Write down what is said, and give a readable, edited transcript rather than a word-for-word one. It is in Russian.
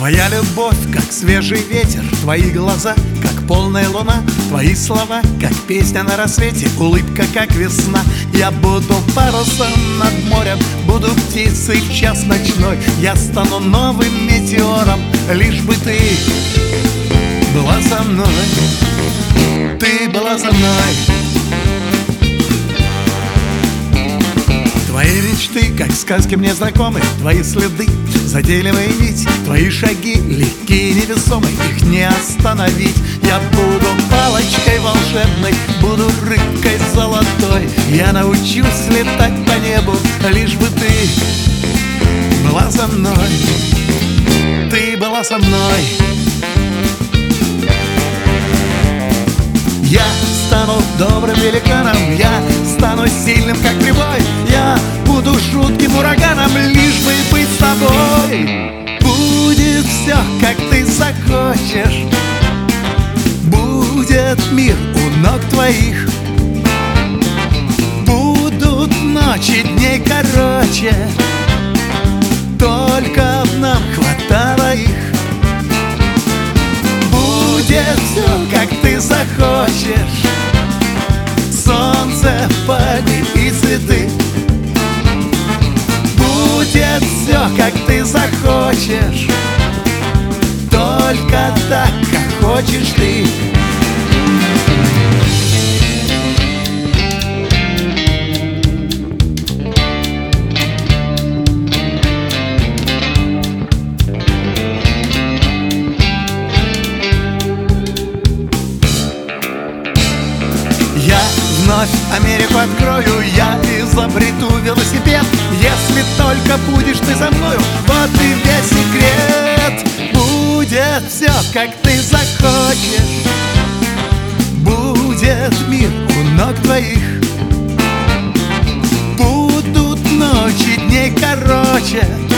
Твоя любовь, как свежий ветер, твои глаза, как полная луна, твои слова, как песня на рассвете, улыбка, как весна. Я буду парусом над морем, буду птицей в час ночной. Я стану новым метеором, лишь бы ты была со мной. Ты была со мной. Твои мечты, как сказки мне знакомы, твои следы, затейливые нить, твои шаги, легкие и невесомые, их не остановить. Я буду палочкой волшебной, буду рыбкой золотой. Я научусь летать по небу, лишь бы ты была со мной. Ты была со мной. Я стану добрым великаном, я стану сильным, как прибой. Я буду жутким ураганом, лишь бы быть с тобой. Будет все, как ты захочешь, будет мир у ног твоих. Будут ночи дней короче, только б нам хватало их. Будет все, как ты захочешь, солнце, пальмы и цветы. Будет все, как ты захочешь, только так, как хочешь ты. Вновь Америку открою, я изобрету велосипед. Если только будешь ты со мною, вот и весь секрет. Будет все, как ты захочешь, будет мир у ног твоих. Будут ночи дней короче,